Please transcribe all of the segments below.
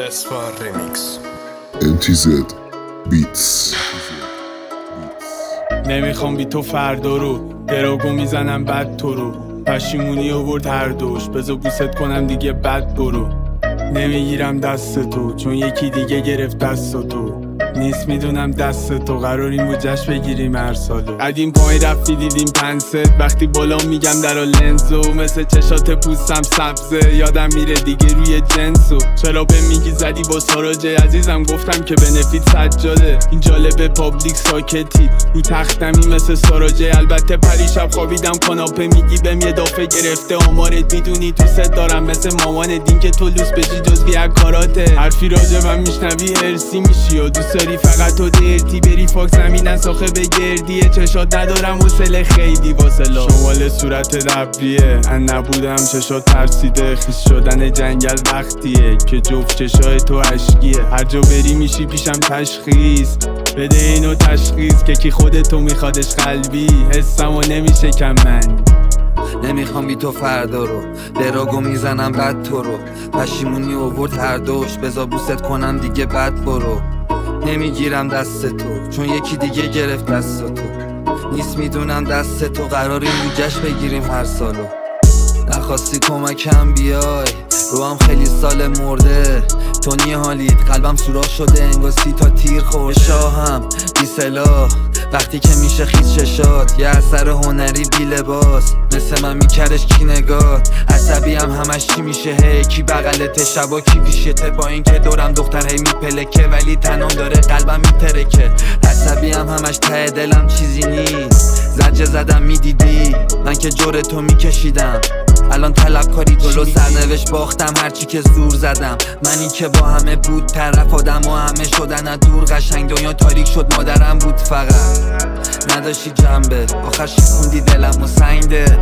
اسفار ریمیکس MTZ بیتس. نمیخوام بی تو فردا رو دراگو میزنم بد تو رو پشیمونی آورد هر دوش بذار بوست کنم دیگه بد برو نمیگیرم دست تو چون یکی دیگه گرفت دست تو نیست میدونم دست تو قراریم بود جشن بگیریم هر سالو قدیم پای رفتی دیدیم پنست وقتی بالا میگم درا لنزو مثل چشات پوستم سبزه یادم میره دیگه روی جنسو چرا به میگی زدی با ساراجه عزیزم گفتم که بنفیت سجاده این جالبه پابلیک ساکتی رو تختمی مثل ساراجه البته پریشب خوابیدم کاناپه میگی بهم یه دافه گرفته آمارت میدونی تو ست دارم مثل مامان دین که تو لوس بشی جزوی کاراته حرفی راجع من میشنوی هرسی میشی و دوست داری فقط تو درتی بری فاک زمینن ساخه بگردیه چشات ندارم حوصله خیلی واسه لا شمال صورت ربریه ان نبودم چشات ترسیده خیس شدن جنگل وقتیه که جفت چشای تو عشقیه هر جا بری میشی پیشم تشخیص بده اینو تشخیص که کی خودتو میخوادش قلبی حسمو نمیشه کم من نمیخوام بی تو فردا رو دراگو میزنم بد تو رو پشیمونی آورد هر دوش بذار بوست کنم دیگه بد برو نمیگیرم دست تو چون یکی دیگه گرفت دست تو نیست میدونم دست تو قراریم رو جشن بگیریم هر سالو نخواستی کمکم بیای رو هم خیلی سال مرده تو نی حالیت قلبم سوراخ شده انگار 30 تا تیر خورده شاهم بی سلاح وقتی که میشه خیز چشات یه اثر هنری بی لباس مثل من میکردش کی نگات عصبی هم همش چی میشه هی کی بغلت شبا کی پیشته با این که دورم دختر هی میپلکه ولی تنم داره قلبم میترکه عصبی هم همش ته دلم چیزی نیست زجه زدم میدیدی من که جور تو میکشیدم الان طلبکاری جلو سرنوشت باختم هرچی که زور زدم منی که با همه بود طرف آدم و همه شدن از دور قشنگ دنیا تاریک شد مادرم بود فقط نداشتی جنبه آخر شکوندی دلم و سنگده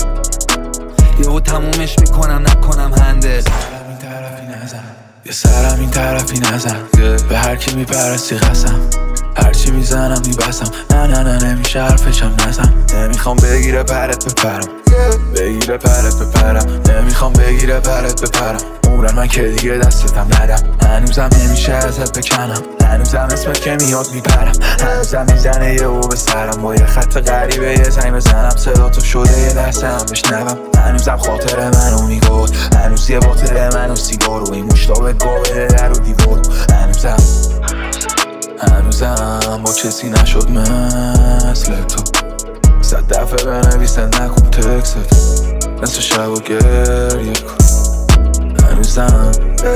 یهو تمومش میکنم نکنم هنده سرم این طرفی نزن یه سرم این طرفی نزن به هر کی میپرستی قسم هرچی میزنم میبسم نه نمیشه حرفشم نزن نمیخوام بگیره پرت بپرم بگیره پرت بپرم نمیخوام بگیره پرت بپرم عمرن من که دیگه دستتم ندم هنوزم نمیشه ازت بکنم هنوزم اسمت که میاد میپرم هنوزم میزنه یه او به سرم با یه خط غریبه یه زنگ بزنم صدا تو شده یه لحظه هم بشنوم هنوزم خاطر منو میگود هنوز یه باطل منو سیگار و این مشتابت گابه در و دیوار هنوزم با کسی نشد مثل تو 100 دفعه بنویسن نکن تکست مثل شب و گریه کن هنوزم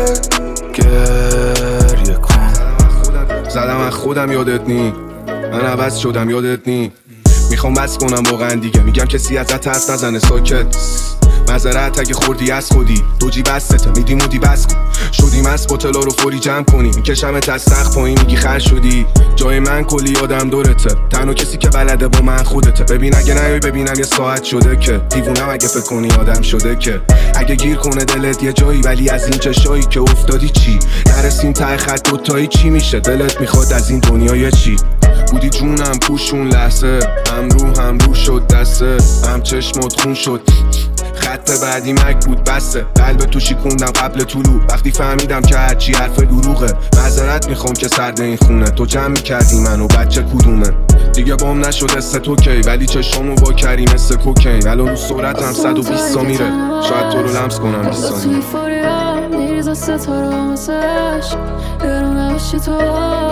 گریه کن زدم از خودم یادت نی من عوض شدم یادت نی میخوام بس کنم واقعا دیگه میگم کسی ازت حرف نزنه ساکت معذرت اگه خوردی از خودی دو جی بستته میدی مودی بس کن شدیم از بوتلا رو فوری جمع کنی میکشمت از سقف پایین میگی خر شدی جای من کلی آدم دورته تنها کسی که بلده با من خودته ببین اگه نیای ببینم یه ساعت شده که دیوونم اگه فکر کنی آدم شده که اگه گیر کنه دلت یه جایی ولی از این چشایی که افتادی چی نرسیم ته خط دوتایی چی میشه دلت میخواد از این دنیا چی بودی جونم پوشون لحظه هم رو شد دسته هم چشمات خون شد خط بعدی مک بود بسته قلب تو شیکوندم قبل طلوع وقتی فهمیدم که هرچی حرف دروغه معذرت میخوام که سرد این خونه تو جمع میکردی منو بچه کدومه دیگه بام نشد است تو کی ولی چشامو وا کردی مثل کوکین الان رو صورتم 120 تا میره شاید تو رو لمس کنم 20 ثانیه میریزه ستاره واسش یارو نباشی تو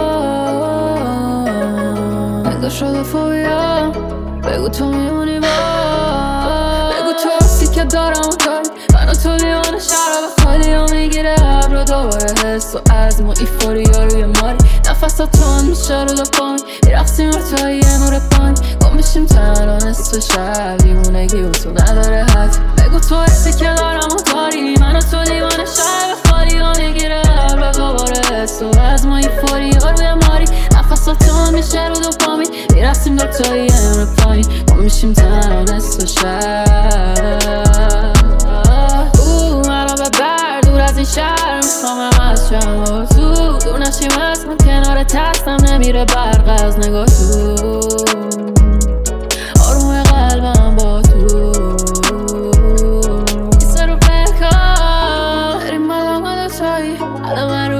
نگاه شده فوبیا بگو تو میمونی با بگو تو هستی که دارم و داری من و تو لیوان شراب خالی ها میگیره عبر و دوباره حس و عزم و ایفوریا روی ماری نفس تو هم میشه رو دفامی میرقصیم و توی یه نور پانی گم بشیم تنها نصف شب دیوونگی و تو نداره حد بگو تو هستی که دارم و داری من و تو لیوان شراب خالی ها میگیره عبر و دوباره حس و عزم و ایفوریا روی ماری نفس تو هم میشه رو دفامی میرقصیم دو توی یه نور پانی گم بشیم تنها نصف شب منو ببر دور از این شهر میخوامم از شم و تو دور نشیم از من کنار تستم نمیره برق از نگاه تو آروم قلبم با تو این سر رو بکن بریم مدام دو تایی حالا من رو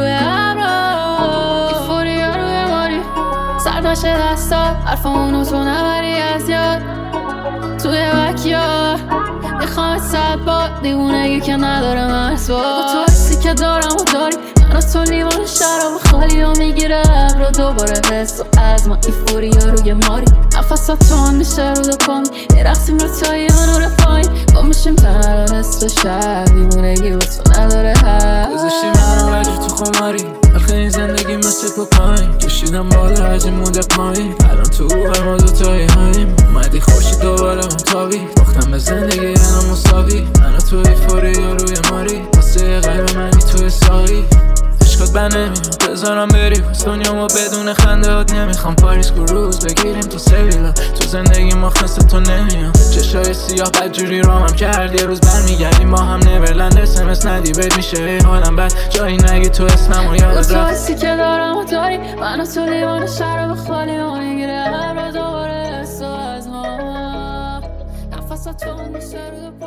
نشه دستا حرفامونو تو نبری از یاد توی وکیار میخوام 100 بار دیوونگی که نداره مرز با تو حسی که دارم و داری من و تو لیوان شراب خالی و میگیره ابرا دوباره حس و از ما ایفوری ها روی ماری نفسات تو میشه رو دو پامی میرقصیم رو تایی و نور پایین با میشیم تنها حس و شب دیوونگی با تو نداره هست گذاشتی منو وجه تو خماری آخه این زندگی مثل کوکاین کشیدم بالا هرچی مونده پایین الان تو ما دوتایی هاییم اومدی خوشی دوباره متابی باختم به زندگی الان مساوی منو تو ایفوری یا روی ماری واسه قلب منی توی سایی عشقات بر نمیاد بذارم بری پس دنیامو بدون خنده هات نمیخوام پاریس کروز بگیریم تو سویلا تو زندگی ما خسته تو نمیاد چشای سیاه بدجوری رامم کرد یه روز برمیگردیم با هم نورلند اسمس ندی بد میشه حالم بد جایی نگی تو اسمم و یاد تو حسی که دارم و داری من و تو لیوان شراب خالی و میگیره هر دوباره حس و از ما نفسات تو میشه رو